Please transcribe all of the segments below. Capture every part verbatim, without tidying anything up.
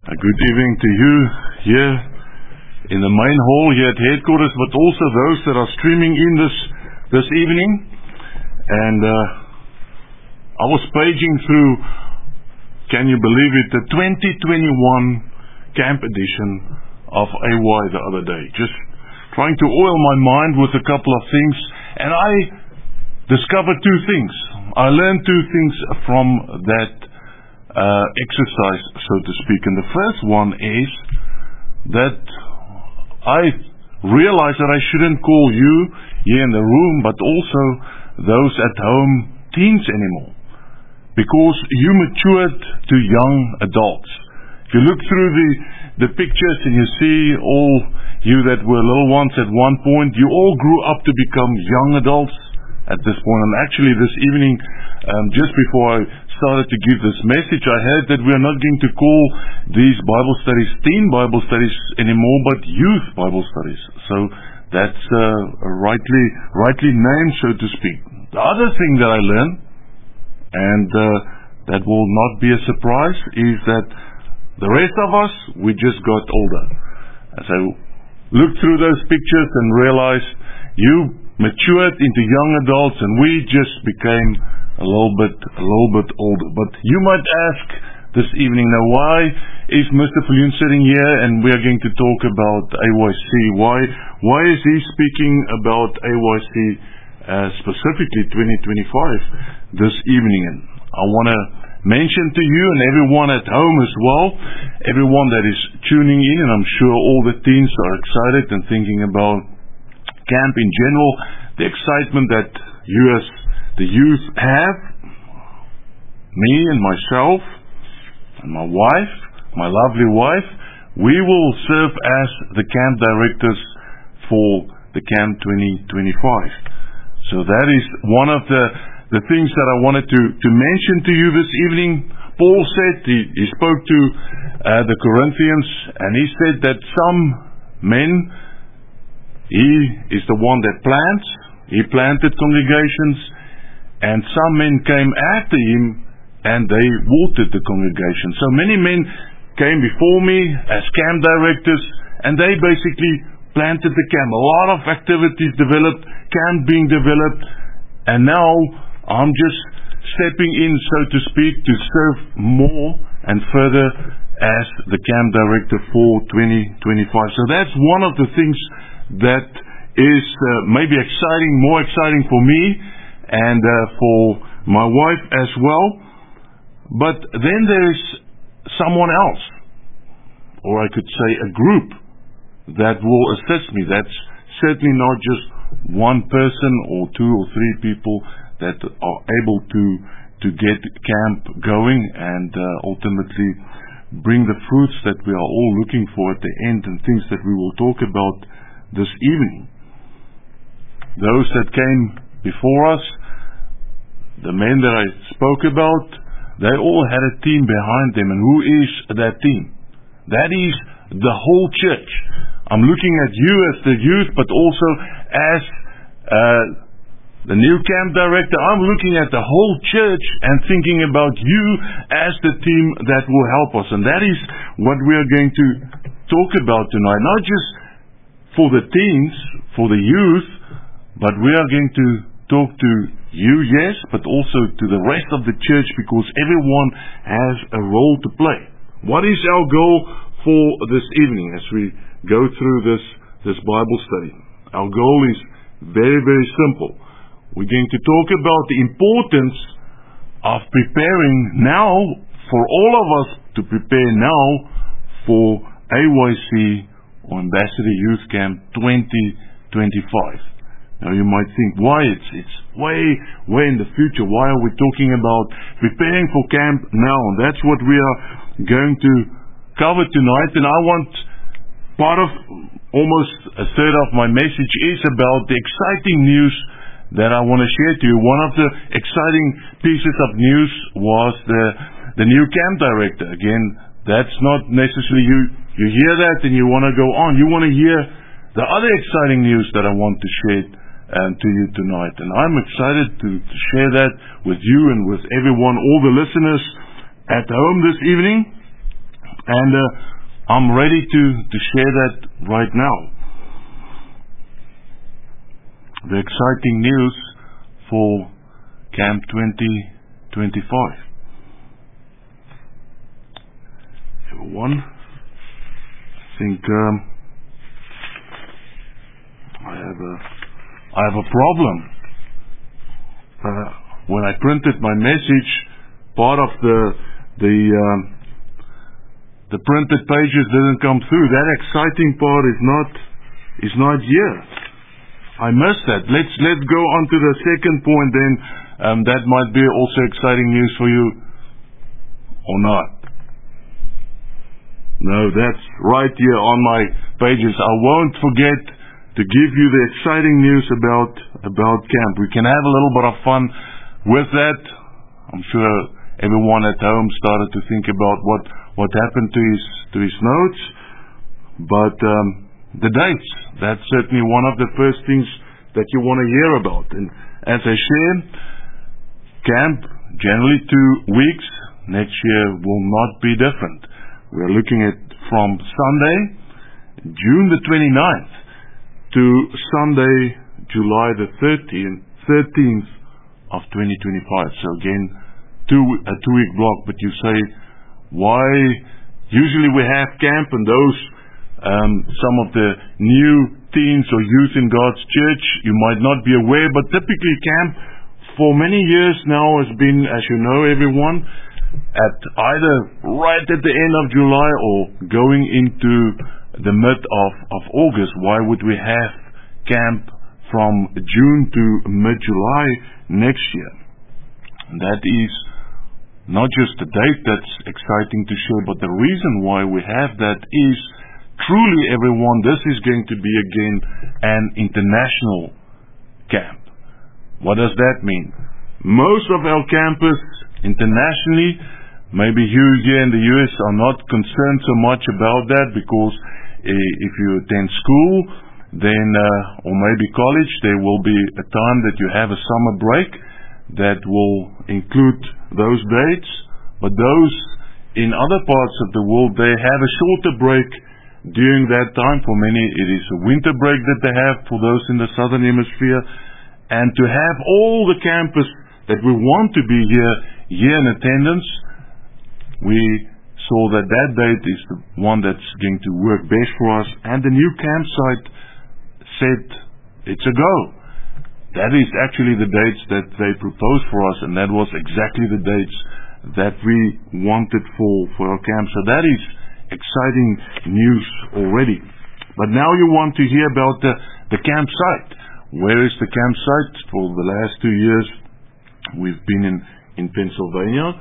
A good evening to you here in the main hall here at headquarters, but also those that are streaming in this this evening. And uh, I was paging through, can you believe it, the twenty twenty-one camp edition of A Y the other day. Just trying to oil my mind with a couple of things, and I discovered two things. I learned two things from that Uh, exercise, so to speak. And the first one is that I realized that I shouldn't call you here in the room, but also those at home, teens anymore, because you matured to young adults. If you look through the the pictures and you see all you that were little ones at one point, you all grew up to become young adults at this point. And actually this evening, um, just before I started to give this message, I heard that we are not going to call these Bible studies teen Bible studies anymore, but youth Bible studies. So that's uh, rightly rightly named, so to speak. The other thing that I learned, and uh, that will not be a surprise, is that the rest of us, we just got older. As I looked through those pictures and realized you matured into young adults, and we just became a little bit, a little bit older. But you might ask this evening, now why is Mister Viljoen sitting here and we are going to talk about A Y C? Why, why is he speaking about A Y C uh, specifically twenty twenty-five this evening? And I want to mention to you and everyone at home as well, everyone that is tuning in, and I'm sure all the teens are excited and thinking about camp in general, the excitement that you as the youth have, me and myself and my wife, my lovely wife, we will serve as the camp directors for the camp twenty twenty-five. So that is one of the, the things that I wanted to, to mention to you this evening. Paul said, he, he spoke to uh, the Corinthians, and he said that some men, he is the one that plants, he planted congregations, and some men came after him and they watered the congregation. So many men came before me as camp directors, and they basically planted the camp. A lot of activities developed, camp being developed, and now I'm just stepping in, so to speak, to serve more and further as the camp director for twenty twenty-five. So that's one of the things that is uh, maybe exciting, more exciting for me and uh, for my wife as well. But then there's someone else, or I could say a group, that will assist me. That's certainly not just one person or two or three people that are able to to get camp going and uh, ultimately bring the fruits that we are all looking for at the end, and things that we will talk about this evening. Those that came before us, the men that I spoke about, they all had a team behind them. And who is that team? That is the whole church. I'm looking at you as the youth, but also as uh, the new camp director. I'm looking at the whole church and thinking about you as the team that will help us. And that is what we are going to talk about tonight. Not just for the teens, for the youth, but we are going to talk to you, yes, but also to the rest of the church, because everyone has a role to play. What is our goal for this evening as we go through this, this Bible study? Our goal is very, very simple. We're going to talk about the importance of preparing now, for all of us to prepare now for A Y C or Ambassador Youth Camp twenty twenty-five. Now you might think, why? It's it's way, way in the future. Why are we talking about preparing for camp now? And that's what we are going to cover tonight. And I want, part of, almost a third of my message is about the exciting news that I want to share to you. One of the exciting pieces of news was the the new camp director. Again, that's not necessarily you, you hear that and you want to go on. You want to hear the other exciting news that I want to share Um, to you tonight. And I'm excited to, to share that with you and with everyone, all the listeners at home this evening. And uh, I'm ready to, to share that right now. The exciting news for Camp twenty twenty-five. Everyone, I think um, I have a I have a problem. Uh, when I printed my message, part of the the um, the printed pages didn't come through. That exciting part is not is not here. I missed that. Let's let's go on to the second point then. Um, that might be also exciting news for you, or not. No, that's right here on my pages. I won't forget to give you the exciting news about about camp. We can have a little bit of fun with that. I'm sure everyone at home started to think about what what happened to his to his notes, but um, the dates, that's certainly one of the first things that you want to hear about. And as I shared, camp generally two weeks. Next year will not be different. We are looking at from Sunday, June the twenty-ninth, to Sunday, July the thirteenth of twenty twenty-five. So again, two a two-week block. But you say, why? Usually we have camp, and those um, some of the new teens or youth in God's church, you might not be aware, but typically camp for many years now has been, as you know, everyone, at either right at the end of July or going into the mid of, of August. Why would we have camp from June to mid-July next year? And that is not just the date that's exciting to share, but the reason why we have that is truly, everyone, this is going to be again an international camp. What does that mean? Most of our campus internationally, maybe you here in the U S are not concerned so much about that, because uh, if you attend school, then uh, or maybe college, there will be a time that you have a summer break that will include those dates. But those in other parts of the world, they have a shorter break during that time. For many, it is a winter break that they have for those in the southern hemisphere. And to have all the campus that we want to be here, here in attendance, we saw that that date is the one that's going to work best for us. And the new campsite said it's a go. That is actually the dates that they proposed for us, and that was exactly the dates that we wanted for, for our camp. So that is exciting news already. But now you want to hear about the, the campsite. Where is the campsite? For the last two years, we've been in, in Pennsylvania.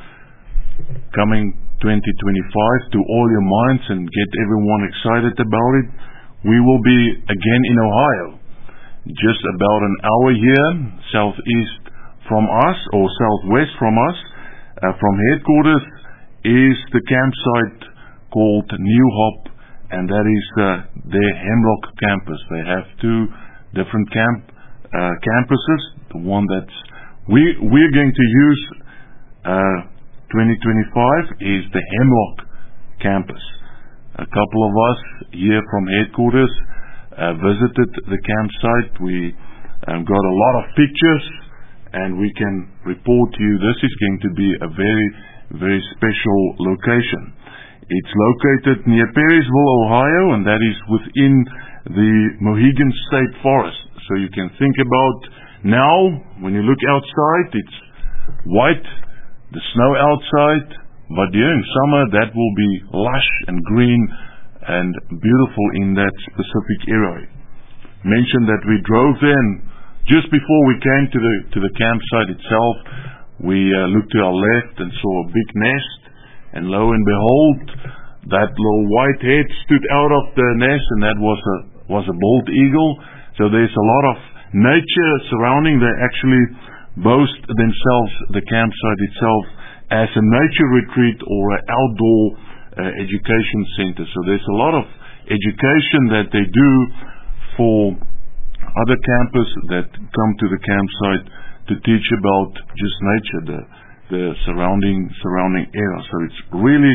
Coming twenty twenty-five, to all your minds and get everyone excited about it, we will be again in Ohio. Just about an hour here, southeast from us, or southwest from us, uh, from headquarters, is the campsite called New Hope, and that is uh, their Hemlock campus. They have two different camp uh, campuses. The one that's we we're going to use uh, twenty twenty-five is the Hemlock campus. A couple of us here from headquarters uh, visited the campsite. We um, got a lot of pictures, and we can report to you this is going to be a very, very special location. It's located near Perrysville, Ohio, and that is within the Mohegan State Forest. So you can think about now, when you look outside, it's white, the snow outside, but during summer that will be lush and green and beautiful in that specific area. Mentioned that we drove there, and just before we came to the to the campsite itself, we uh, looked to our left and saw a big nest, and lo and behold, that little white head stood out of the nest, and that was a was a bald eagle. So there's a lot of nature surrounding. They actually boast themselves, the campsite itself, as a nature retreat or an outdoor uh, education center. So there's a lot of education that they do for other campers that come to the campsite to teach about just nature, the the surrounding surrounding area. So it's really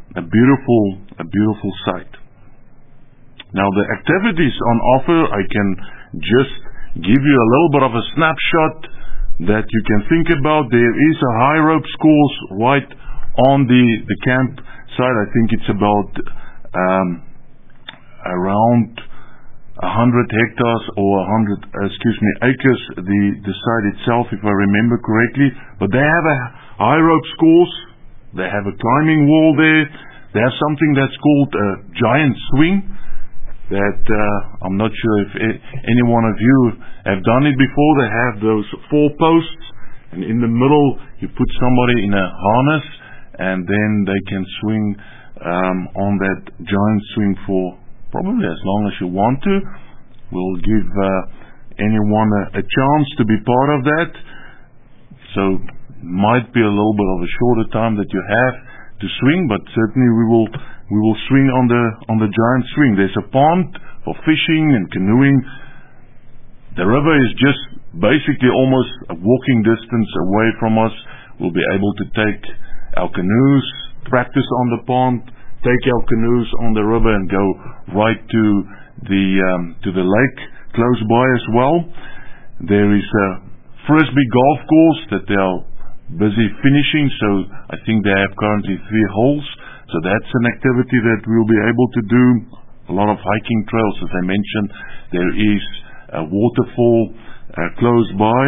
a beautiful, a beautiful sight. Now the activities on offer, I can just give you a little bit of a snapshot that you can think about. There is a high ropes course right on the, the camp site. I think it's about um, around a hundred hectares or a hundred, excuse me, acres, the, the site itself, if I remember correctly. But they have a high ropes course. They have a climbing wall there. They have something that's called a giant swing that uh, I'm not sure if any one of you have done it before. They have those four posts, and in the middle you put somebody in a harness, and then they can swing um, on that giant swing for probably as long as you want to. We'll give uh, anyone a, a chance to be part of that. So might be a little bit of a shorter time that you have to swing, but certainly we will we will swing on the on the giant swing. There's a pond for fishing and canoeing. The river is just basically almost a walking distance away from us. We'll be able to take our canoes, practice on the pond, take our canoes on the river, and go right to the um, to the lake close by as well. There is a frisbee golf course that they are busy finishing, so I think they have currently three holes. So that's an activity that we'll be able to do. A lot of hiking trails, as I mentioned. There is a waterfall uh, close by.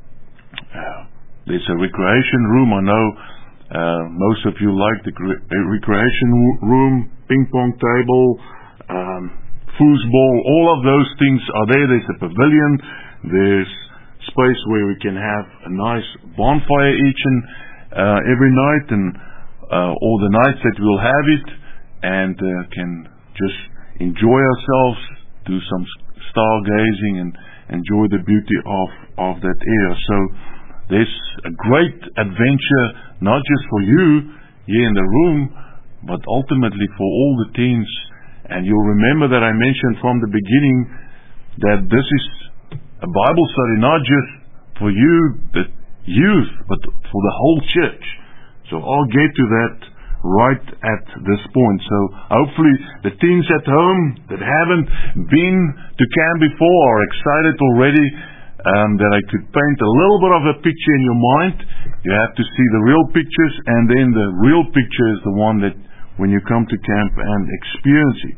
Uh, there's a recreation room. I know uh, most of you like the cre- recreation room, ping pong table, um, foosball, all of those things are there. There's a pavilion. There's space where we can have a nice bonfire each and uh, every night, and uh, all the nights that we'll have it, and uh, can just enjoy ourselves, do some stargazing, and enjoy the beauty of, of that area. So there's a great adventure, not just for you here in the room, but ultimately for all the teens. And you'll remember that I mentioned from the beginning that this is a Bible study not just for you, the youth, but for the whole church. So I'll get to that right at this point. So hopefully the teens at home that haven't been to camp before are excited already um, that I could paint a little bit of a picture in your mind. You have to see the real pictures, and then the real picture is the one that when you come to camp and experience it.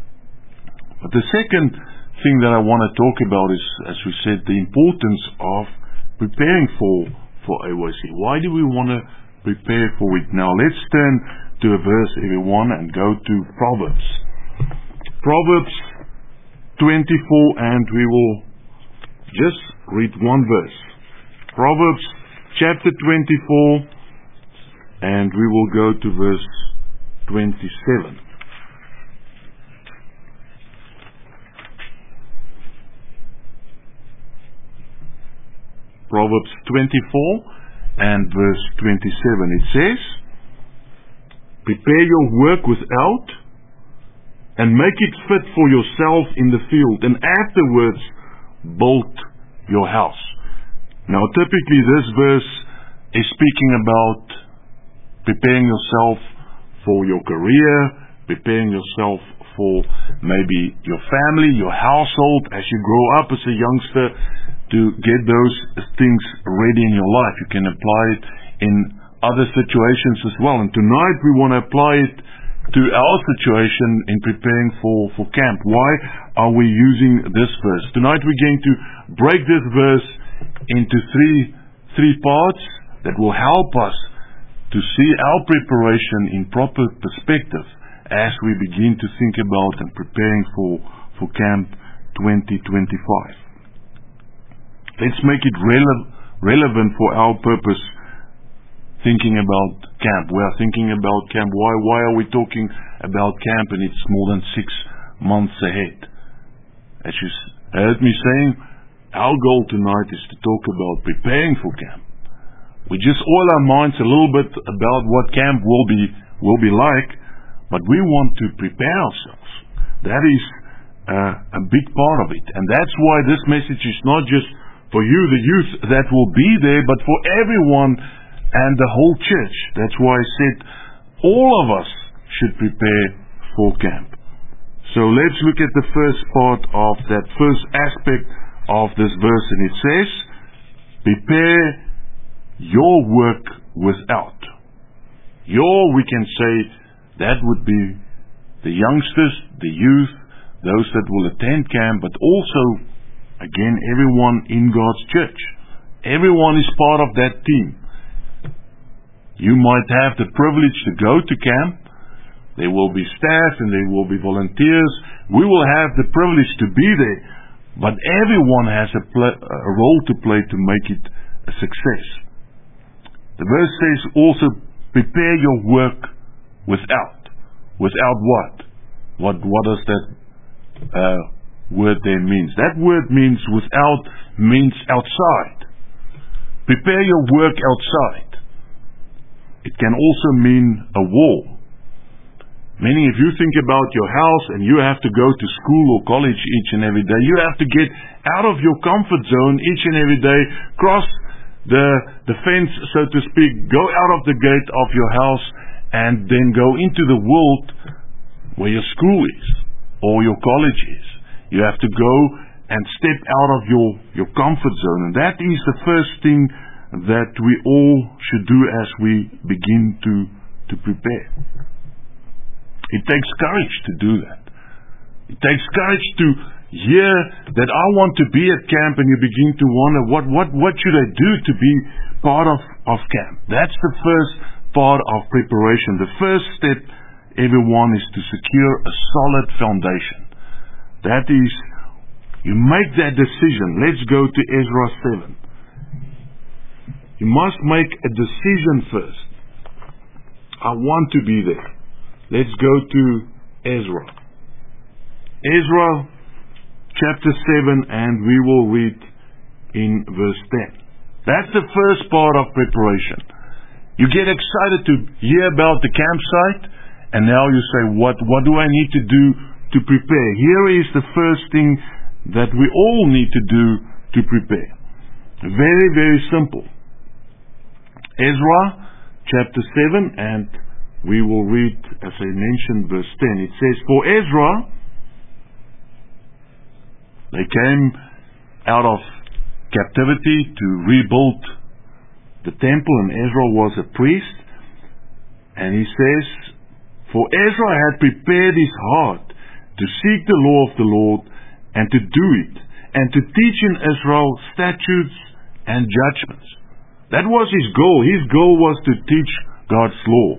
But the second thing that I want to talk about is, as we said, the importance of preparing for, for A Y C. Why do we want to prepare for it? Now let's turn to a verse, everyone, and go to Proverbs. Proverbs twenty-four, and we will just read one verse. Proverbs chapter twenty-four, and we will go to verse twenty-seven. Proverbs twenty-four and verse twenty-seven. It says, "Prepare your work without, and make it fit for yourself in the field, and afterwards build your house." Now typically this verse is speaking about preparing yourself for your career, preparing yourself for maybe your family, your household, as you grow up as a youngster, to get those things ready in your life. You can apply it in other situations as well. And tonight we want to apply it to our situation in preparing for, for camp. Why are we using this verse? Tonight we're going to break this verse into three, three parts that will help us to see our preparation in proper perspective as we begin to think about and preparing for, for Camp twenty twenty-five. Let's make it rele- relevant for our purpose, thinking about camp. We are thinking about camp. Why, why are we talking about camp and it's more than six months ahead? As you heard me saying, our goal tonight is to talk about preparing for camp. We just oil our minds a little bit about what camp will be, will be like, but we want to prepare ourselves. That is uh, a big part of it. And that's why this message is not just for you, the youth that will be there, but for everyone and the whole church. That's why I said all of us should prepare for camp. So let's look at the first part of that first aspect of this verse, and it says, prepare your work without. Your, we can say, that would be the youngsters, the youth, those that will attend camp, but also, again, everyone in God's church. Everyone is part of that team. You might have the privilege to go to camp. There will be staff and there will be volunteers. We will have the privilege to be there, but everyone has a, pl- a role to play to make it a success. The verse says also, prepare your work without. Without what? What, what does that uh, word there mean? That word means without means outside. Prepare your work outside. It can also mean a wall. Meaning, if you think about your house and you have to go to school or college each and every day, you have to get out of your comfort zone each and every day, cross the, the fence, so to speak, go out of the gate of your house, and then go into the world where your school is or your college is. You have to go and step out of your, your comfort zone. And that is the first thing that we all should do as we begin to, to prepare. It takes courage to do that. It takes courage to hear that I want to be at camp, and you begin to wonder, what, what, what should I do to be part of, of camp? That's the first part of preparation. The first step, everyone, is to secure a solid foundation. That is, you make that decision. Let's go to Ezra seven. You must make a decision first. I want to be there. Let's go to Ezra. Ezra chapter seven, and we will read in verse ten. That's the first part of preparation. You get excited to hear about the campsite, and now you say, what, what do I need to do to prepare? Here is the first thing that we all need to do to prepare. Very, very simple. Ezra chapter seven, and we will read, as I mentioned, verse ten. It says, for Ezra, they came out of captivity to rebuild the temple, and Ezra was a priest. And he says, for Ezra had prepared his heart to seek the law of the Lord, and to do it, and to teach in Israel statutes and judgments. That was his goal. His goal was to teach God's law,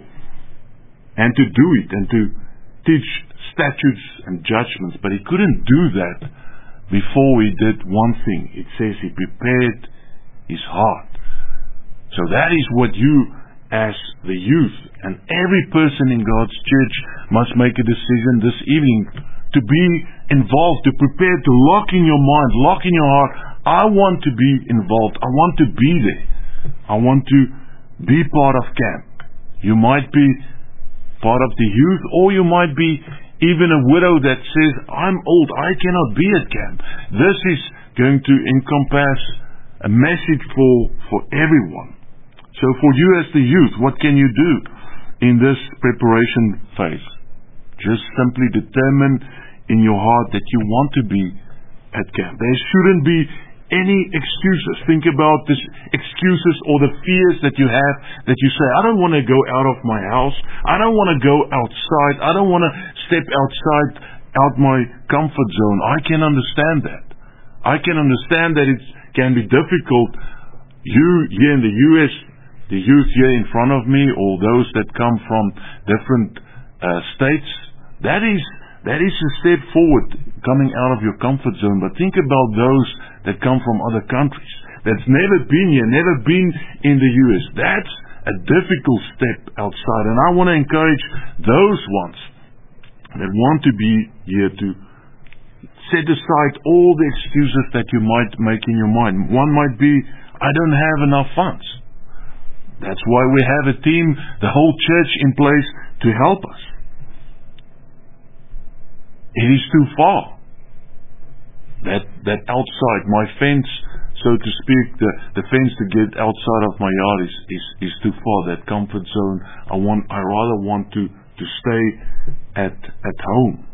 and to do it, and to teach statutes and judgments. But he couldn't do that before he did one thing. It says he prepared his heart. So that is what you, as the youth, and every person in God's church, must make a decision this evening to be involved, to prepare, to lock in your mind, lock in your heart. I want to be involved. I want to be there. I want to be part of camp. You might be part of the youth, or you might be even a widow that says, I'm old, I cannot be at camp. This is going to encompass a message for, for everyone. So for you as the youth, what can you do in this preparation phase? Just simply determine in your heart that you want to be at camp. There shouldn't be any excuses. Think about this excuses or the fears that you have, that you say, I don't want to go out of my house. I don't want to go outside. I don't want to step outside, out my comfort zone. I can understand that. I can understand that it can be difficult. You here in the U S, the youth here in front of me, or those that come from different uh, states, that is that is a step forward, coming out of your comfort zone. But think about those that come from other countries, that's never been here, never been in the U S. That's a difficult step outside. And I want to encourage those ones that want to be here to set aside all the excuses that you might make in your mind. One might be, I don't have enough funds. That's why we have a team, the whole church in place to help us. It is too far. That that outside, my fence, so to speak, the, the fence to get outside of my yard is, is, is too far. That comfort zone, I want I rather want to, to stay at, at home.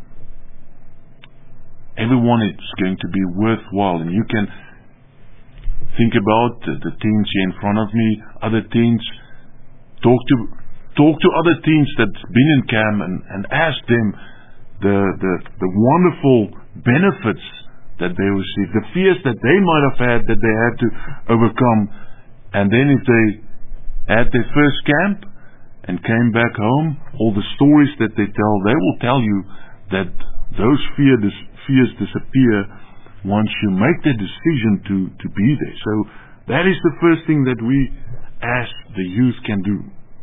Everyone is going to be worthwhile, and you can think about the, the teens here in front of me, other teens. Talk to talk to other teens that's been in camp and, and ask them the, the the wonderful benefits that they receive, the fears that they might have had that they had to overcome. And then if they had their first camp and came back home, all the stories that they tell, they will tell you that those fear, fears disappear once you make the decision to, to be there. So that is the first thing that we as the youth can do.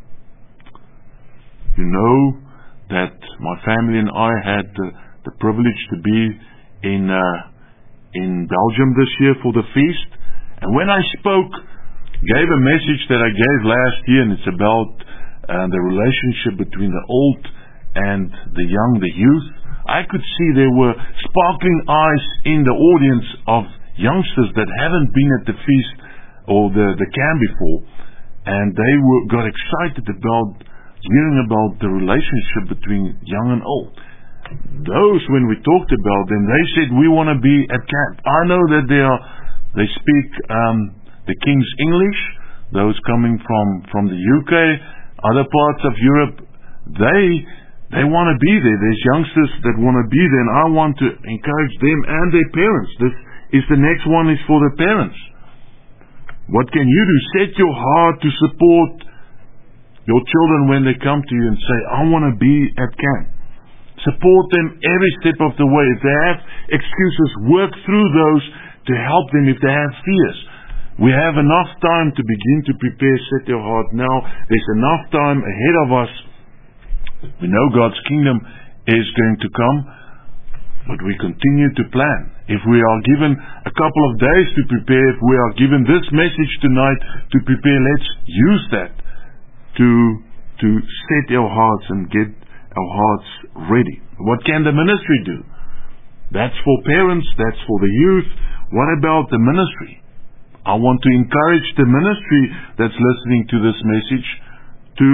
You know that my family and I had the, the privilege to be in uh, in Belgium this year for the feast. And when I spoke, gave a message that I gave last year, and it's about uh, the relationship between the old and the young, the youth, I could see there were sparkling eyes in the audience of youngsters that haven't been at the feast or the, the camp before. And they were, got excited about hearing about the relationship between young and old. Those, when we talked about them, they said, we want to be at camp. I know that they are, they speak um, the King's English, those coming from, from the U K, other parts of Europe, they they want to be there. There's youngsters that want to be there, and I want to encourage them and their parents. This is the next one is for the parents. What can you do? Set your heart to support your children when they come to you and say, I want to be at camp. Support them every step of the way. If they have excuses, work through those to help them if they have fears. We have enough time to begin to prepare, set your heart now. There's enough time ahead of us. We know God's kingdom is going to come, but we continue to plan. If we are given a couple of days to prepare, if we are given this message tonight to prepare, let's use that to, to set our hearts and get our hearts ready. What can the ministry do? That's for parents, that's for the youth. What about the ministry? I want to encourage the ministry that's listening to this message to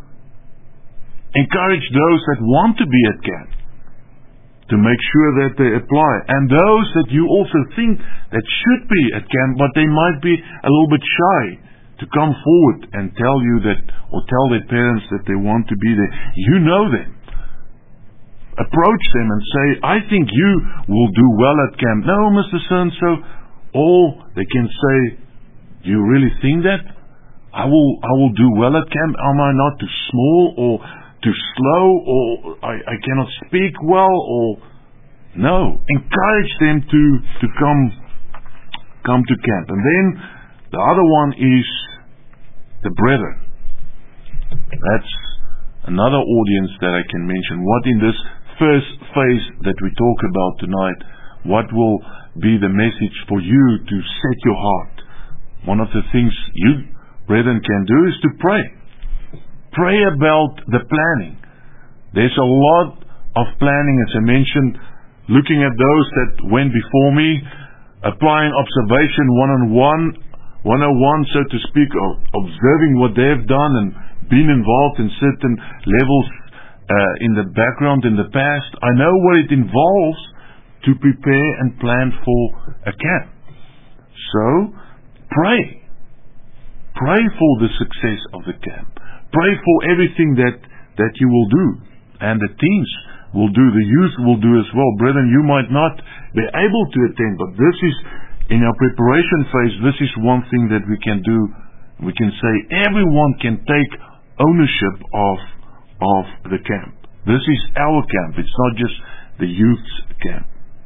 encourage those that want to be at camp, to make sure that they apply. And those that you also think that should be at camp, but they might be a little bit shy to come forward and tell you that, or tell their parents that they want to be there. You know them. Approach them and say, I think you will do well at camp. No, Mister So-and-so. Or they can say, do you really think that? I will I will do well at camp. Am I not too small or too slow, or I, I cannot speak well? Or no. Encourage them to, to come come to camp. And then the other one is the brethren. That's another audience that I can mention. What in this first phase that we talk about tonight, what will be the message for you to set your heart? One of the things you, brethren, can do is to pray. Pray about the planning. There's a lot of planning, as I mentioned, looking at those that went before me, applying observation one-on-one, one-on-one, so to speak, of observing what they've done and been involved in certain levels uh, in the background in the past. I know what it involves to prepare and plan for a camp. So, pray. Pray for the success of the camp. Pray for everything that, that you will do. And the teens will do, the youth will do as well. Brethren, you might not be able to attend, but this is, in our preparation phase, this is one thing that we can do. We can say everyone can take ownership of, of the camp. This is our camp. It's not just the youth's camp.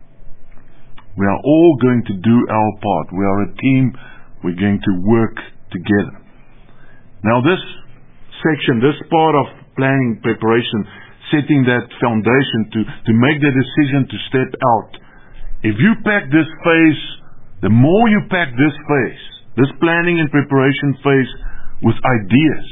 We are all going to do our part. We are a team. We're going to work together. Now this section, this part of planning, preparation, setting that foundation to, to make the decision to step out. If you pack this phase, the more you pack this phase, this planning and preparation phase with ideas.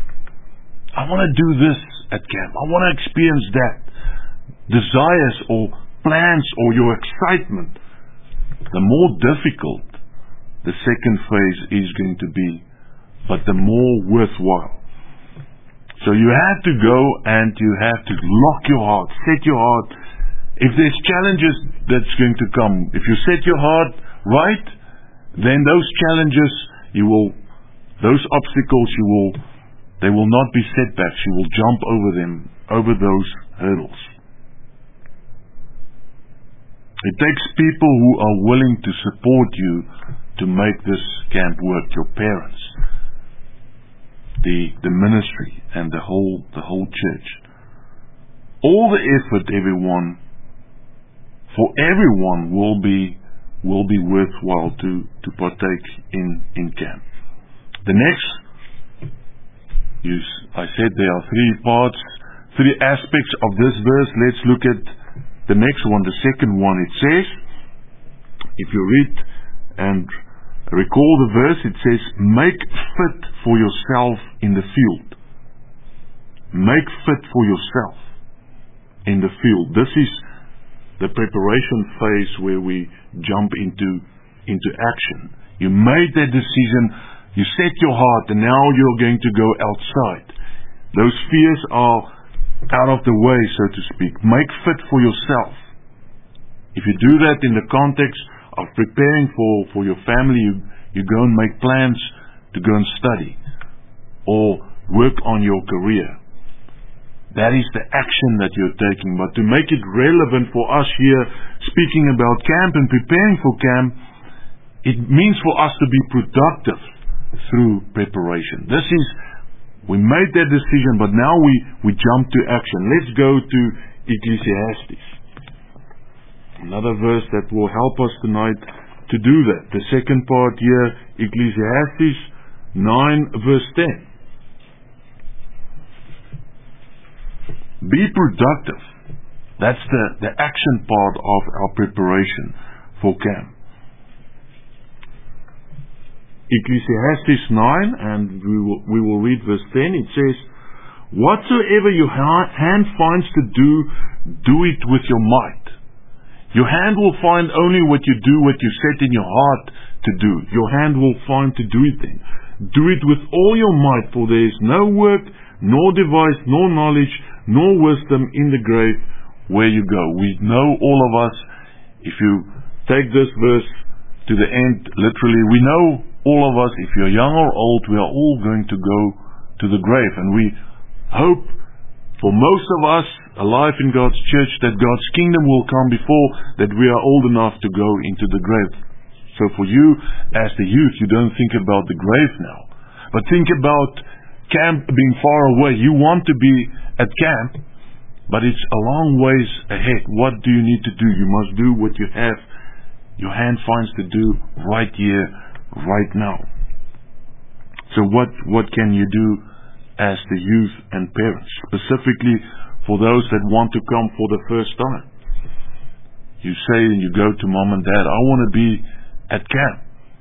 I want to do this at camp. I want to experience that. Desires or plans or your excitement. The more difficult the second phase is going to be, but the more worthwhile. So you have to go and you have to lock your heart, set your heart. If there's challenges that's going to come, if you set your heart right, then those challenges, you will, those obstacles, you will, they will not be setbacks. You will jump over them, over those hurdles. It takes people who are willing to support you to make this camp work. Your parents, the the ministry, and the whole the whole church. All the effort, everyone, for everyone will be will be worthwhile to to partake in in camp. The next, you, I said there are three parts, three aspects of this verse. Let's look at the next one, the second one. It says, if you read and recall the verse, it says, make fit for yourself in the field. Make fit for yourself in the field. This is the preparation phase where we jump into into action. You made that decision, you set your heart, and now you're going to go outside. Those fears are out of the way, so to speak. Make fit for yourself. If you do that in the context of preparing for, for your family, you, you go and make plans to go and study or work on your career. That is the action that you're taking. But to make it relevant for us here, speaking about camp and preparing for camp, it means for us to be productive through preparation. This is, we made that decision, but now we, we jump to action. Let's go to Ecclesiastes. Another verse that will help us tonight to do that. The second part here, Ecclesiastes nine verse ten. Be productive. That's the, the action part of our preparation for camp. Ecclesiastes nine, and we will, we will read verse ten. It says, whatsoever your hand finds to do, do it with your might. Your hand will find only what you do, what you set in your heart to do. Your hand will find to do it then. Do it with all your might, for there is no work, nor device, nor knowledge, nor wisdom in the grave where you go. We know, all of us, if you take this verse to the end, literally, we know, all of us, if you're young or old, we are all going to go to the grave. And we hope, for most of us alive in God's church, that God's kingdom will come before that we are old enough to go into the grave. So for you, as the youth, you don't think about the grave now, but think about camp being far away. You want to be at camp, but it's a long ways ahead. What do you need to do? You must do what you have, your hand finds to do right here, right now. So what, what can you do as the youth and parents, specifically for those that want to come for the first time? You say and you go to mom and dad, I want to be at camp.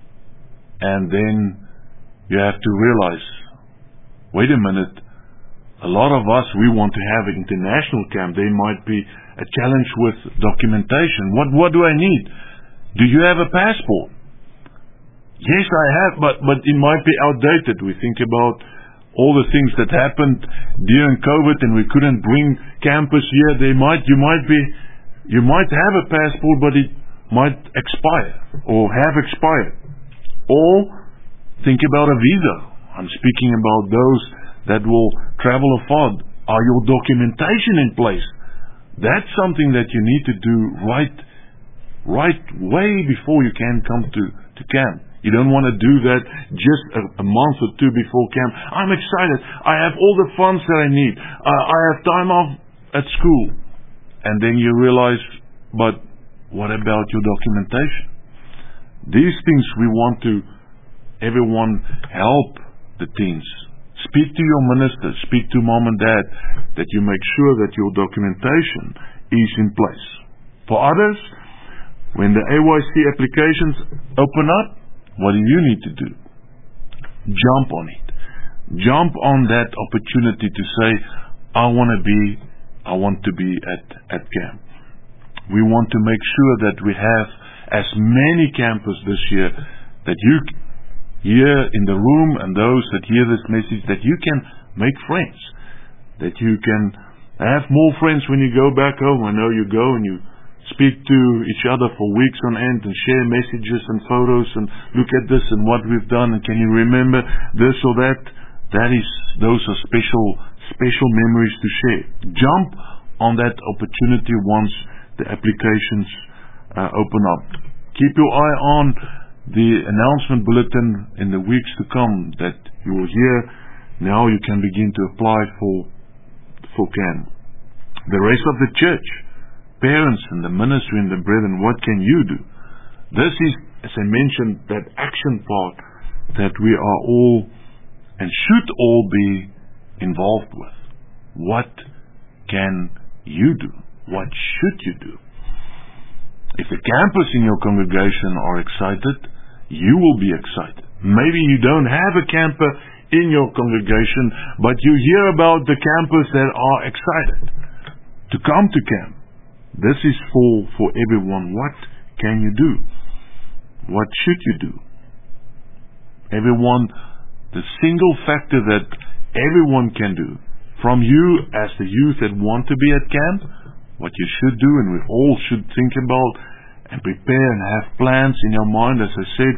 And then you have to realize, wait a minute, a lot of us, we want to have an international camp. There might be a challenge with documentation. What, what do I need? Do you have a passport? Yes, I have, but, but it might be outdated. We think about all the things that happened during COVID and we couldn't bring campus here. They might, you might be, you might have a passport, but it might expire or have expired. Or think about a visa. I'm speaking about those that will travel afar. Are your documentation in place? That's something that you need to do right, right way before you can come to, to camp. You don't want to do that just a, a month or two before camp. I'm excited. I have all the funds that I need. Uh, I have time off at school. And then you realize, but what about your documentation? These things we want to, everyone help the teens. Speak to your minister, speak to mom and dad, that you make sure that your documentation is in place. For others, when the A Y C applications open up, what do you need to do? Jump on it. Jump on that opportunity to say, I want to be, I want to be at, at camp. We want to make sure that we have as many campers this year, that you here in the room and those that hear this message, that you can make friends. that you can have more friends when you go back home. I know you go and you speak to each other for weeks on end and share messages and photos and look at this and what we've done and can you remember this or that. That is, those are special, special memories to share. Jump on that opportunity once the applications uh, open up. Keep your eye on the announcement bulletin in the weeks to come that you will hear. Now you can begin to apply for, for CAMP. The rest of the church, parents and the ministry and the brethren, what can you do? This is, as I mentioned, that action part that we are all and should all be involved with. What can you do? What should you do? If the campers in your congregation are excited, you will be excited. Maybe you don't have a camper in your congregation, but you hear about the campers that are excited to come to camp. This is for, for everyone. What can you do? What should you do? Everyone, the single factor that everyone can do, from you as the youth that want to be at camp, what you should do, and we all should think about and prepare and have plans in your mind, as I said,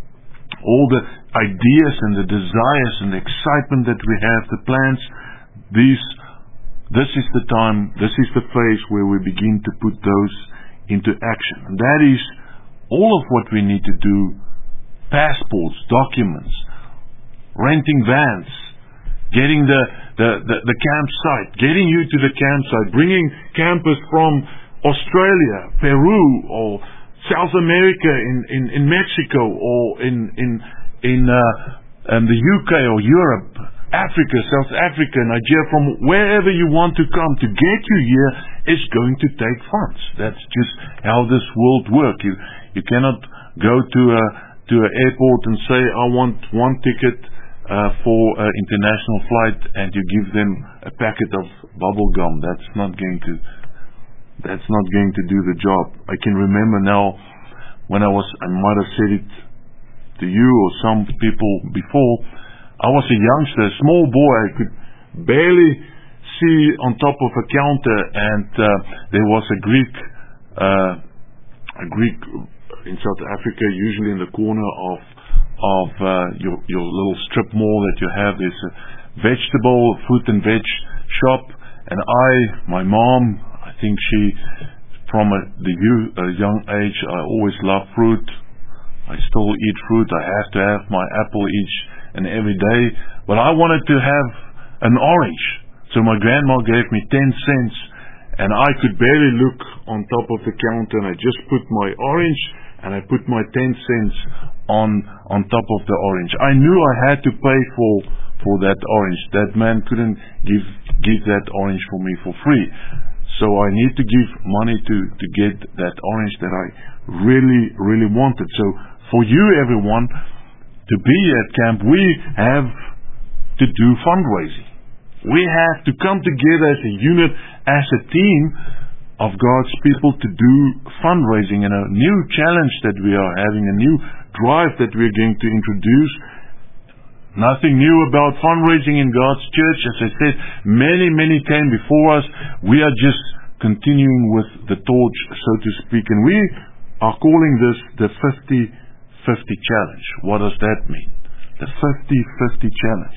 all the ideas and the desires and the excitement that we have, the plans, these This is the time, this is the phase where we begin to put those into action. And that is all of what we need to do: passports, documents, renting vans, getting the, the, the, the campsite, getting you to the campsite, bringing campers from Australia, Peru, or South America, in, in, in Mexico, or in, in, in uh, um, the U K or Europe, Africa, South Africa, Nigeria, from wherever you want to come. To get you here is going to take funds. That's just how this world works. You you cannot go to a to an airport and say, I want one ticket uh, for an international flight, and you give them a packet of bubble gum. That's not going to that's not going to do the job. I can remember now when I was I might have said it to you or some people before. I was a youngster, a small boy. I could barely see on top of a counter, and uh, there was a Greek, uh, a Greek in South Africa, usually in the corner of of uh, your your little strip mall that you have. There's a vegetable, fruit and veg shop, and I, my mom, I think she, from a, the youth, a young age, I always loved fruit. I still eat fruit. I have to have my apple each and every day, but I wanted to have an orange. So my grandma gave me ten cents, and I could barely look on top of the counter, and I just put my orange, and I put my ten cents on on top of the orange. I knew I had to pay for for that orange. That man couldn't give give that orange for me for free. So I need to give money to, to get that orange that I really, really wanted. So for you, everyone, to be at camp, we have to do fundraising. We have to come together as a unit, as a team of God's people to do fundraising. And a new challenge that we are having, a new drive that we're going to introduce. Nothing new about fundraising in God's church. As I said, many, many came before us. We are just continuing with the torch, so to speak. And we are calling this the fifty fifty challenge. What does that mean? The fifty fifty challenge.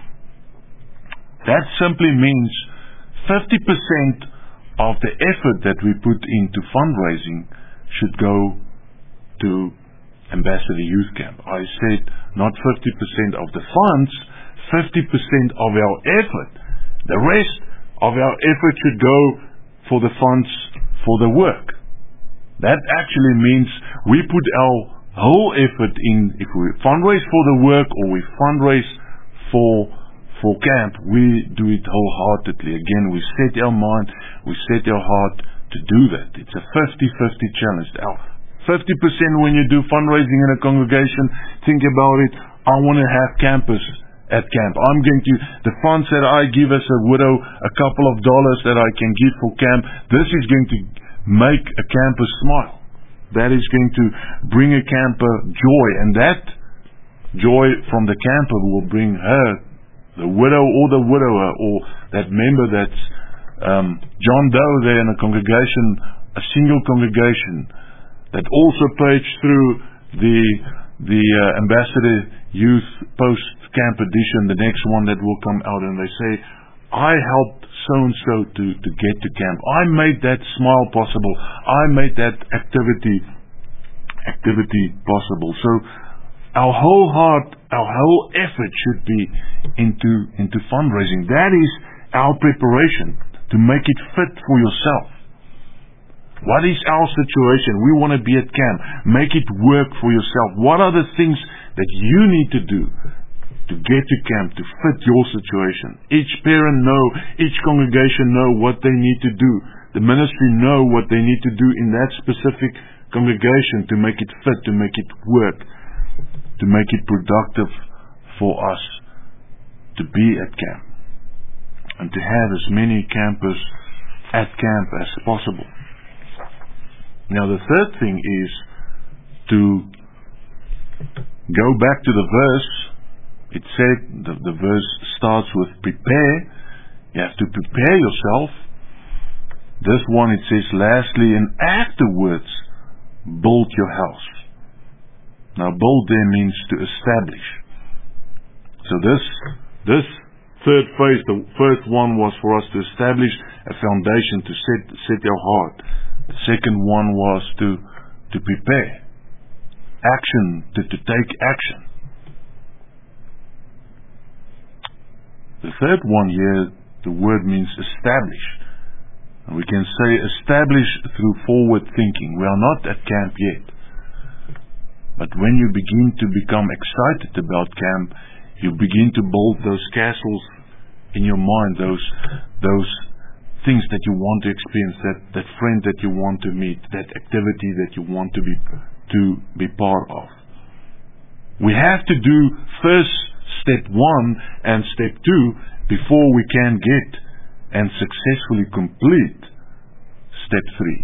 That simply means fifty percent of the effort that we put into fundraising should go to Ambassador Youth Camp. I said not fifty percent of the funds, fifty percent of our effort. The rest of our effort should go for the funds for the work. That actually means we put our whole effort in. If we fundraise for the work or we fundraise for for camp, we do it wholeheartedly. Again, we set our mind, we set our heart to do that. It's a fifty fifty challenge. Our fifty percent when you do fundraising in a congregation, think about it. I want to have campers at camp. I'm going to, the funds that I give as a widow, a couple of dollars that I can give for camp, this is going to make a camper smile. That is going to bring a camper joy, and that joy from the camper will bring her the widow or the widower, or that member that's um, John Doe there in a congregation, a single congregation, that also paged through the the uh, Ambassador Youth Post Camp Edition, the next one that will come out, and they say, I helped so-and-so to, to get to camp. I made that smile possible. I made that activity activity possible. So our whole heart, our whole effort should be into into fundraising. That is our preparation to make it fit for yourself. What is our situation? We want to be at camp. Make it work for yourself. What are the things that you need to do to get to camp, to fit your situation? Each parent know, each congregation know what they need to do. The ministry know what they need to do in that specific congregation to make it fit, to make it work, to make it productive for us to be at camp and to have as many campers at camp as possible. Now the third thing is to go back to the verse. It said, the, the verse starts with prepare. You have to prepare yourself. This one it says lastly, and afterwards build your house. Now build there means to establish. So this this third phase, the first one was for us to establish a foundation, to set set our heart. The second one was to to prepare. Action, to, to take action. The third one here, the word means establish. And we can say establish through forward thinking. We are not at camp yet. But when you begin to become excited about camp, you begin to build those castles in your mind, those those things that you want to experience, that, that friend that you want to meet, that activity that you want to be to be part of. We have to do first step one and step two before we can get and successfully complete step three.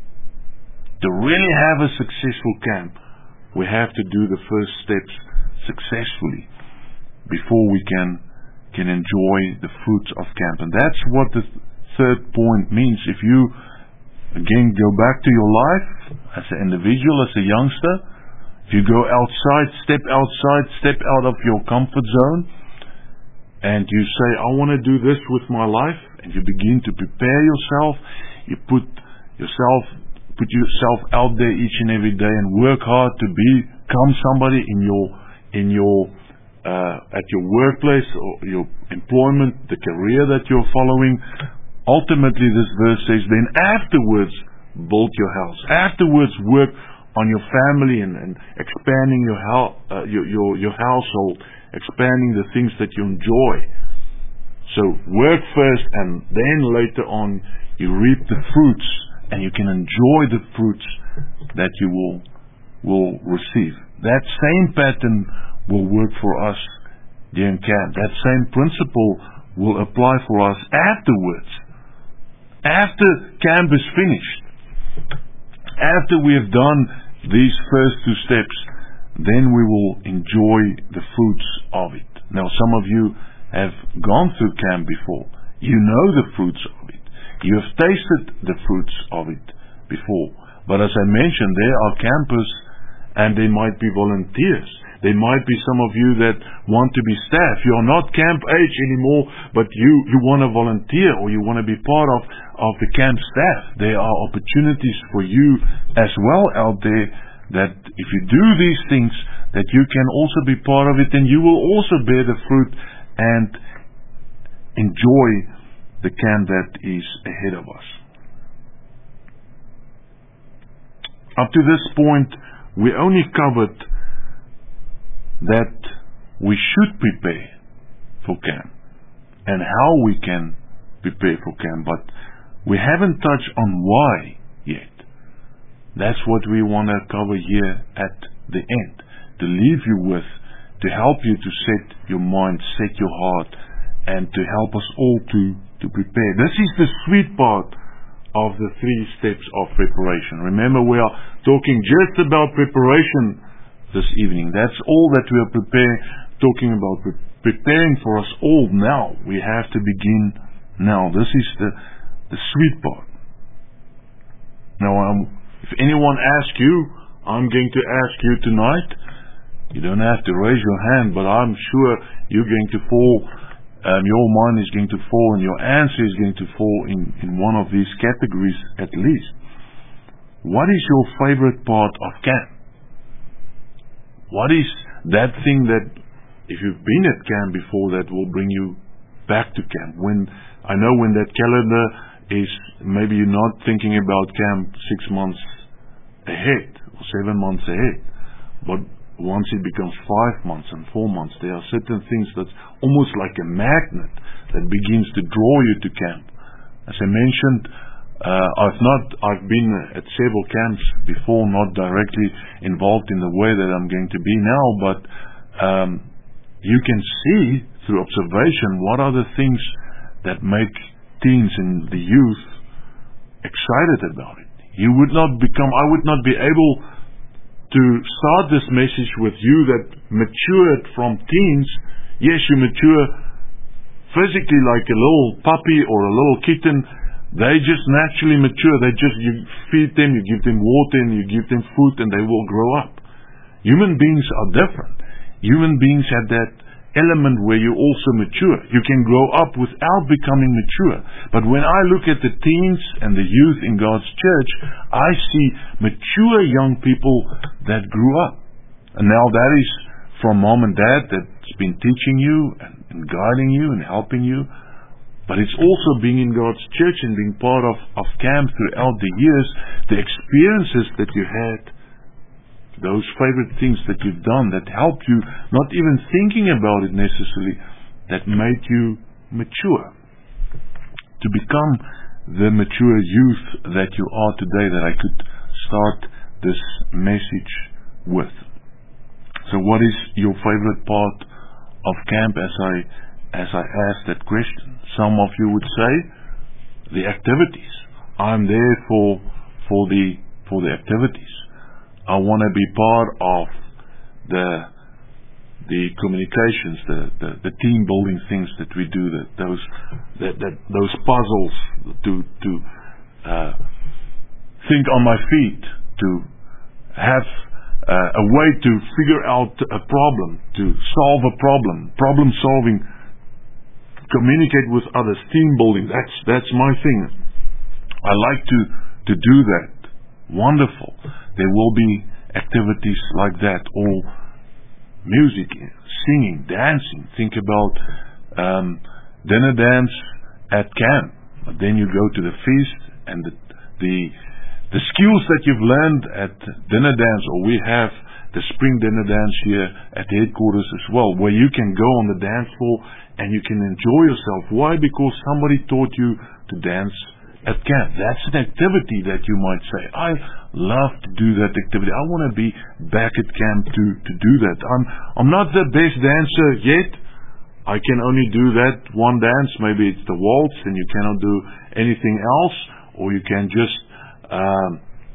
To really have a successful camp, we have to do the first steps successfully before we can can enjoy the fruits of camp. And that's what the third point means. If you again go back to your life as an individual, as a youngster, if you go outside, step outside, step out of your comfort zone, and you say, I want to do this with my life, and you begin to prepare yourself, you put yourself put yourself out there each and every day and work hard to become somebody in your in your uh, at your workplace or your employment, the career that you're following. Ultimately, this verse says, then afterwards build your house. Afterwards work on your family and, and expanding your, ho- uh, your your your household, expanding the things that you enjoy. So work first, and then later on you reap the fruits, and you can enjoy the fruits that you will will receive. That same pattern will work for us during camp. That same principle will apply for us afterwards. After camp is finished, after we have done these first two steps, then we will enjoy the fruits of it. Now, some of you have gone through camp before. You know the fruits of it. You have tasted the fruits of it before. But as I mentioned, there are campers and they might be volunteers. There might be some of you that want to be staff. You are not camp age anymore, but you, you want to volunteer or you want to be part of, of the camp staff. There are opportunities for you as well out there that if you do these things, that you can also be part of it, and you will also bear the fruit and enjoy the camp that is ahead of us. Up to this point, we only covered that we should prepare for camp and how we can prepare for camp, but we haven't touched on why yet. That's what we want to cover here at the end, to leave you with, to help you to set your mind, set your heart, and to help us all to, to prepare. This is the sweet part of the three steps of preparation. Remember, we are talking just about preparation this evening. That's all that we are preparing, talking about pre- preparing for us all now. We have to begin now. This is the, the sweet part. Now, um, if anyone asks you, I'm going to ask you tonight. You don't have to raise your hand, but I'm sure you're going to fall, um, your mind is going to fall, and your answer is going to fall in, in one of these categories at least. What is your favorite part of camp? What is that thing that, if you've been at camp before, that will bring you back to camp? When I know when that calendar is, maybe you're not thinking about camp six months ahead or seven months ahead, but once it becomes five months and four months, there are certain things that's almost like a magnet that begins to draw you to camp. As I mentioned, uh, I've not, I've been at several camps before, not directly involved in the way that I'm going to be now, but um, you can see through observation what are the things that make teens and the youth excited about it. You would not become, I would not be able to start this message with you that matured from teens. Yes, you mature physically like a little puppy or a little kitten. They just naturally mature. They just, you feed them, you give them water, and you give them food, and they will grow up. Human beings are different. Human beings have that element where you also mature. You can grow up without becoming mature. But when I look at the teens and the youth in God's church, I see mature young people that grew up. And now that is from mom and dad that's been teaching you and, and guiding you and helping you. But it's also being in God's church and being part of, of camp throughout the years, the experiences that you had, those favorite things that you've done that helped you, not even thinking about it necessarily, that made you mature. To become the mature youth that you are today, that I could start this message with. So what is your favorite part of camp as I, as I ask that question? Some of you would say, the activities. I'm there for, for the, for the activities. I want to be part of the the communications, the, the, the team building things that we do, that those that, that those puzzles, to to uh, think on my feet, to have uh, a way to figure out a problem, to solve a problem, problem solving, communicate with others, team building. That's that's my thing. I like to to do that. Wonderful. There will be activities like that, or music, singing, dancing. Think about um, dinner dance at camp. But then you go to the feast, and the, the the skills that you've learned at dinner dance, or we have the spring dinner dance here at headquarters as well, where you can go on the dance floor and you can enjoy yourself. Why? Because somebody taught you to dance at camp. That's an activity that you might say, I love to do that activity. I want to be back at camp to, to do that. I'm, I'm not the best dancer yet. I can only do that one dance. Maybe it's the waltz, and you cannot do anything else. Or you can just um,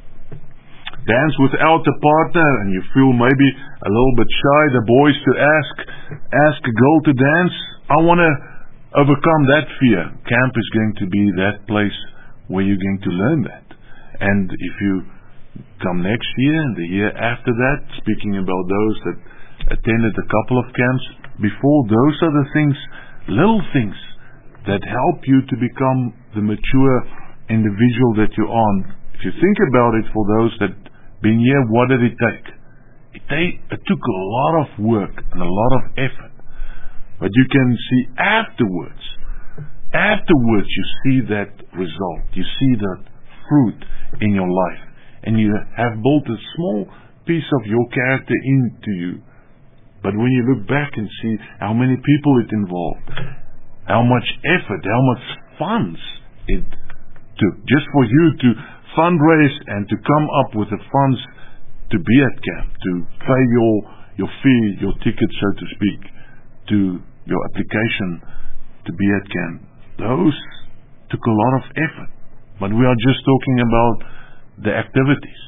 dance without a partner, and you feel maybe a little bit shy, the boys, to ask, ask a girl to dance. I want to overcome that fear. Camp is going to be that place where you're going to learn that. And if you come next year and the year after that, speaking about those that attended a couple of camps before, those are the things, little things, that help you to become the mature individual that you are. If you think about it, for those that been here, what did it take? It, take, it took a lot of work and a lot of effort. But you can see afterwards, afterwards you see that result. You see that fruit in your life. And you have built a small piece of your character into you. But when you look back and see how many people it involved, how much effort, how much funds it took, just for you to fundraise and to come up with the funds to be at camp, to pay your, your fee, your ticket, so to speak, to your application to be at camp. Those took a lot of effort. But we are just talking about the activities.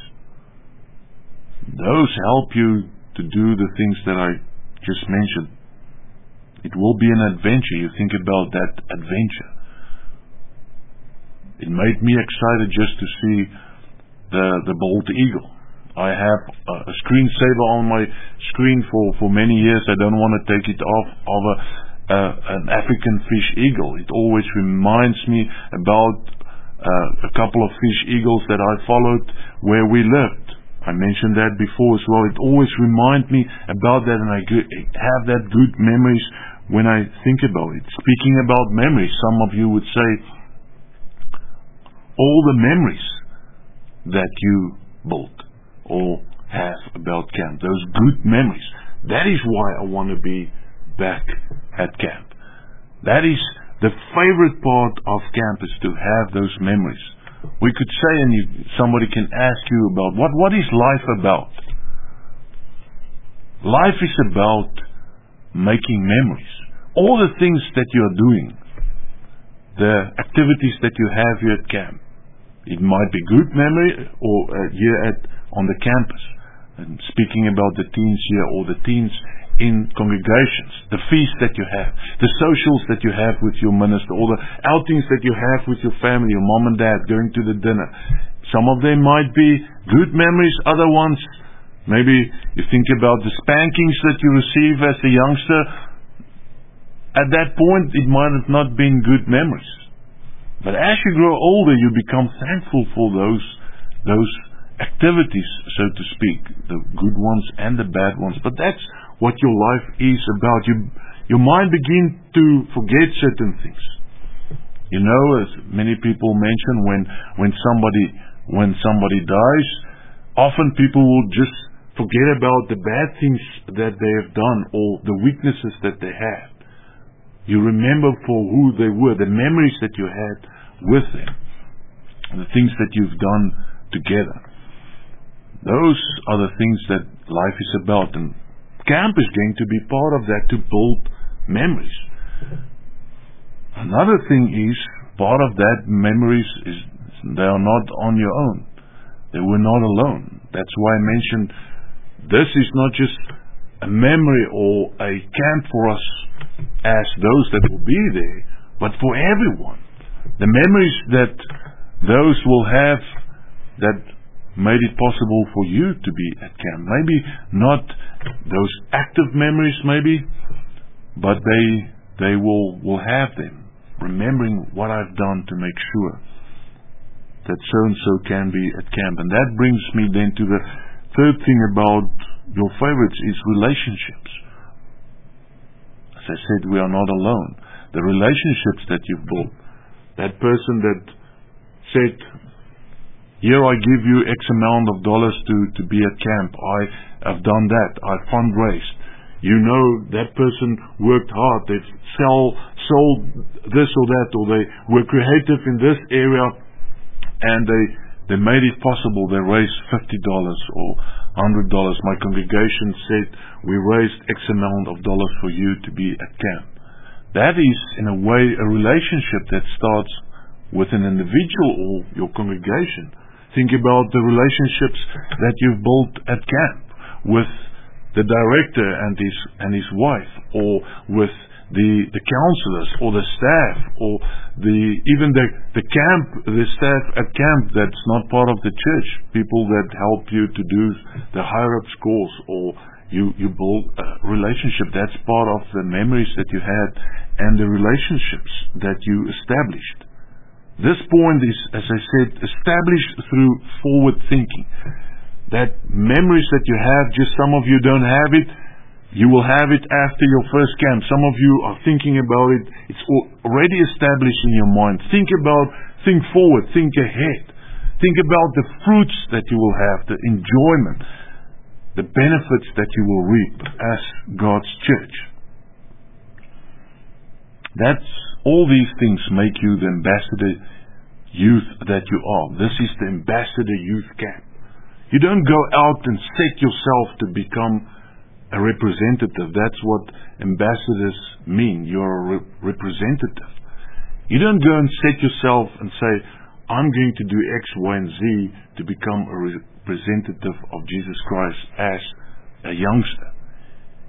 Those help you to do the things that I just mentioned. It will be an adventure. You think about that adventure. It made me excited just to see the, the bald eagle. I have a, a screensaver on my screen for, for many years. I don't want to take it off of a, a, an African fish eagle. It always reminds me about uh, a couple of fish eagles that I followed where we lived. I mentioned that before as well. It always reminds me about that, and I have that good memories when I think about it. Speaking about memories, some of you would say, all the memories that you built or have about camp, those good memories, that is why I want to be back at camp. That is the favorite part of camp, is to have those memories. We could say, and you, somebody can ask you about, what, what is life about? Life is about making memories. All the things that you are doing, the activities that you have here at camp, it might be good memory or uh, here at on the campus. And speaking about the teens here, or the teens in congregations, the feast that you have, the socials that you have with your minister, all the outings that you have with your family, your mom and dad, going to the dinner. Some of them might be good memories, other ones, maybe you think about the spankings that you receive as a youngster. At that point, it might have not been good memories. But as you grow older, you become thankful for those, those activities, so to speak, the good ones and the bad ones. But that's what your life is about. You, your mind begins to forget certain things. You know, as many people mention, when when somebody when somebody dies, often people will just forget about the bad things that they have done or the weaknesses that they had. You remember for who they were, the memories that you had with them, the things that you've done together. Those are the things that life is about, and camp is going to be part of that, to build memories. Another thing is, part of that memories is they are not on your own. They were not alone. That's why I mentioned this is not just a memory or a camp for us as those that will be there, but for everyone. The memories that those will have that made it possible for you to be at camp. Maybe not those active memories, maybe, but they they will, will have them, remembering what I've done to make sure that so-and-so can be at camp. And that brings me then to the third thing about your favorites, is relationships. As I said, we are not alone. The relationships that you've built, that person that said, here I give you X amount of dollars to, to be at camp. I have done that. I fundraised. You know, that person worked hard. They've sell, sold this or that, or they were creative in this area, and they, they made it possible. They raised fifty dollars or one hundred dollars. My congregation said, we raised X amount of dollars for you to be at camp. That is, in a way, a relationship that starts with an individual or your congregation. Think about the relationships that you've built at camp with the director and his and his wife, or with the the counselors, or the staff, or the even the the camp the staff at camp that's not part of the church, people that help you to do the higher ups course, or you you build a relationship. That's part of the memories that you had and the relationships that you established. This point is, as I said, established through forward thinking. That memories that you have, just some of you don't have it, you will have it after your first camp. Some of you are thinking about it, it's already established in your mind. Think about, think forward, think ahead. Think about the fruits that you will have, the enjoyment, the benefits that you will reap as God's church. That's all these things make you the ambassador youth that you are. This is the ambassador youth camp. You don't go out and set yourself to become a representative. That's what ambassadors mean. You're a re- representative. You don't go and set yourself and say, I'm going to do X, Y, and Z to become a representative of Jesus Christ as a youngster.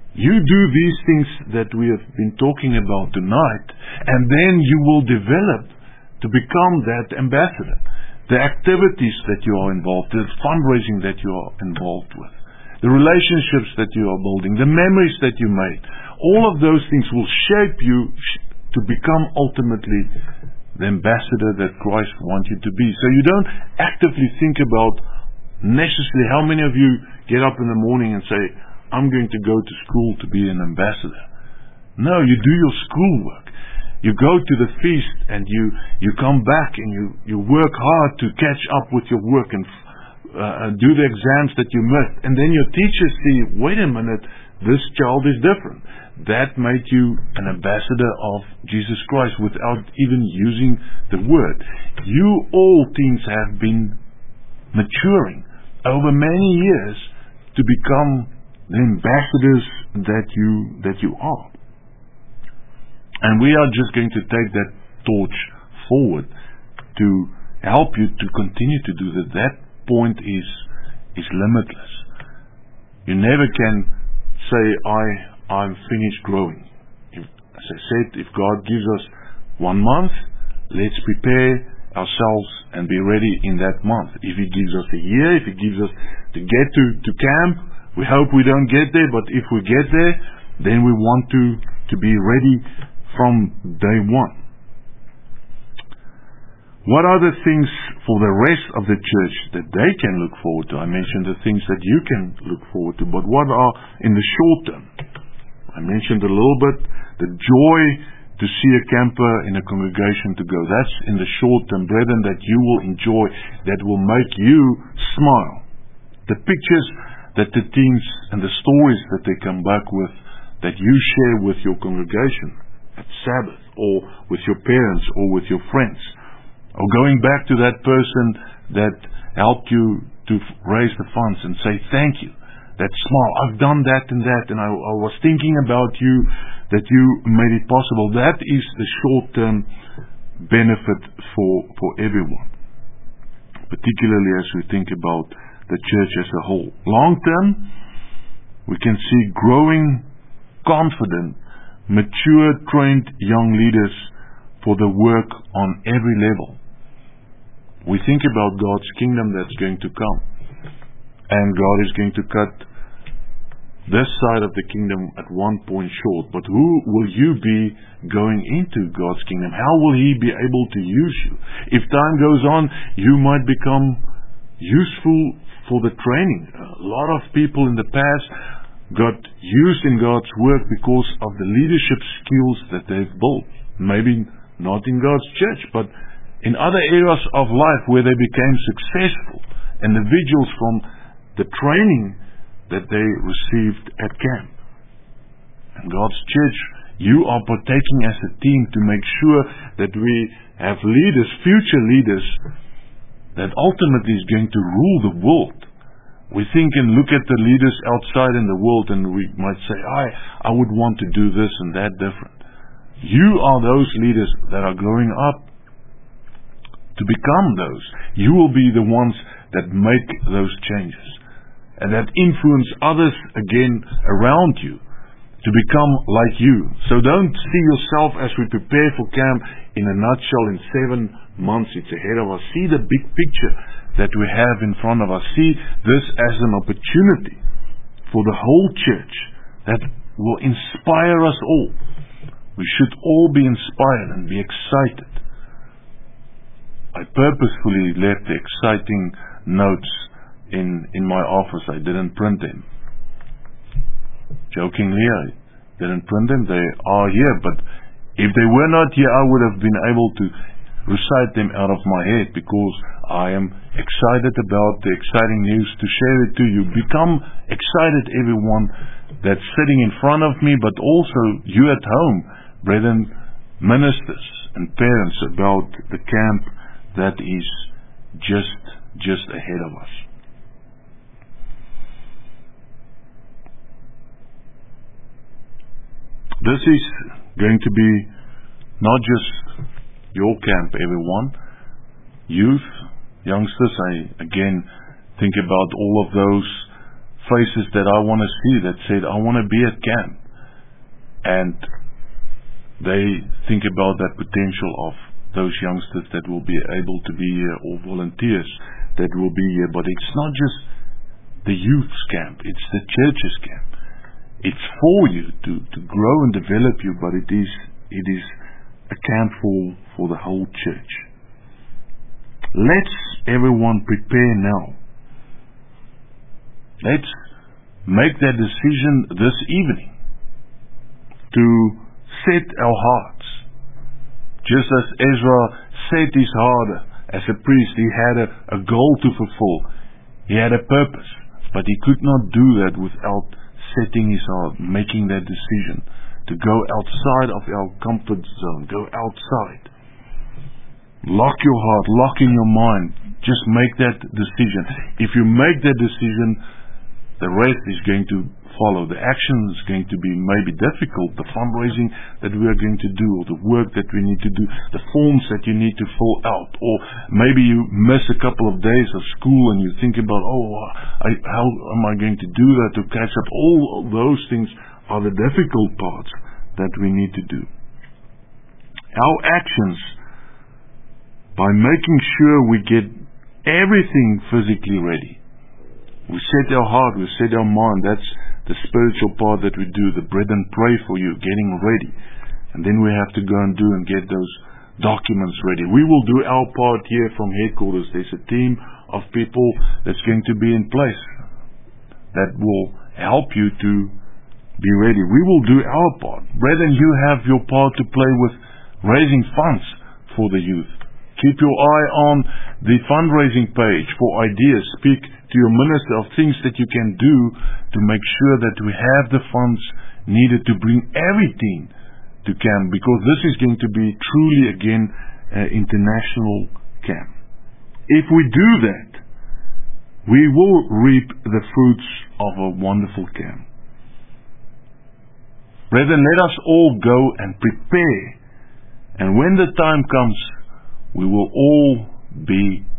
You do these things that we have been talking about tonight, and then you will develop to become that ambassador. The activities that you are involved with, the fundraising that you are involved with, the relationships that you are building, the memories that you made, all of those things will shape you to become ultimately the ambassador that Christ wants you to be. So you don't actively think about necessarily how many of you get up in the morning and say, I'm going to go to school to be an ambassador. No, you do your schoolwork. You go to the feast and you, you come back and you, you work hard to catch up with your work and uh, do the exams that you missed. And then your teachers see, wait a minute, this child is different. That made you an ambassador of Jesus Christ without even using the word. You all teens have been maturing over many years to become the ambassadors that you that you are. And we are just going to take that torch forward to help you to continue to do that. That point is is limitless. You never can say, I I'm finished growing. If, as I said, if God gives us one month, let's prepare ourselves and be ready in that month. If He gives us a year, if He gives us to get to, to camp, we hope we don't get there, but if we get there, then we want to, to be ready from day one. What are the things for the rest of the church that they can look forward to? I mentioned the things that you can look forward to, but what are in the short term? I mentioned a little bit the joy to see a camper in a congregation to go. That's in the short term, brethren, that you will enjoy, that will make you smile. The pictures that the teens and the stories that they come back with, that you share with your congregation at Sabbath, or with your parents, or with your friends, or going back to that person that helped you to raise the funds and say thank you. That smile, I've done that and that, and I, I was thinking about you, that you made it possible. That is the short-term benefit for, for everyone, particularly as we think about the church as a whole. Long-term, we can see growing, confident, mature, trained young leaders for the work on every level. We think about God's kingdom that's going to come, and God is going to cut this side of the kingdom at one point short. But who will you be going into God's kingdom? How will He be able to use you? If time goes on, you might become useful for the training. A lot of people in the past got used in God's work because of the leadership skills that they've built. Maybe not in God's church, but in other areas of life where they became successful individuals from the training that they received at camp. And God's church, you are partaking as a team to make sure that we have leaders, future leaders, that ultimately is going to rule the world. We think and look at the leaders outside in the world, and we might say, I, I would want to do this and that different. You are those leaders that are growing up to become those. You will be the ones that make those changes, and that influence others again around you to become like you. So don't see yourself as we prepare for camp in a nutshell in seven months. It's ahead of us. See the big picture that we have in front of us. See this as an opportunity for the whole church that will inspire us all. We should all be inspired and be excited. I purposefully left the exciting notes in, in my office. I didn't print them. Jokingly, I didn't print them. They are here, but if they were not here, I would have been able to recite them out of my head, because I am excited about the exciting news to share it to you. Become excited, everyone that's sitting in front of me, but also you at home, brethren, ministers and parents, about the camp that is just just ahead of us. This is going to be not just your camp, everyone. Youth, youngsters, I again think about all of those faces that I want to see that said, I want to be at camp. And they think about that potential of those youngsters that will be able to be here, or volunteers that will be here. But it's not just the youth's camp, it's the church's camp. It's for you to, to grow and develop you, but it is it is a camp for, for the whole church. Let's everyone prepare now. Let's make that decision this evening to set our hearts. Just as Ezra set his heart as a priest, he had a, a goal to fulfill. He had a purpose, but he could not do that without setting his heart, making that decision to go outside of our comfort zone, go outside. Lock your heart, lock in your mind. Just make that decision. If you make that decision, the rest is going to follow. The action is going to be maybe difficult. The fundraising that we are going to do, or the work that we need to do, the forms that you need to fill out, or maybe you miss a couple of days of school and you think about, oh, I, how am I going to do that to catch up? All those things are the difficult parts that we need to do. Our actions, by making sure we get everything physically ready, we set our heart, we set our mind. That's the spiritual part that we do, the bread and pray for you, getting ready. And then we have to go and do and get those documents ready. We will do our part here from headquarters. There's a team of people that's going to be in place that will help you to be ready. We will do our part. Brethren, you have your part to play with raising funds for the youth. Keep your eye on the fundraising page for ideas. Speak to your minister of things that you can do to make sure that we have the funds needed to bring everything to camp, because this is going to be truly again an international camp. If we do that, we will reap the fruits of a wonderful camp. Brethren, let us all go and prepare, and when the time comes, we will all be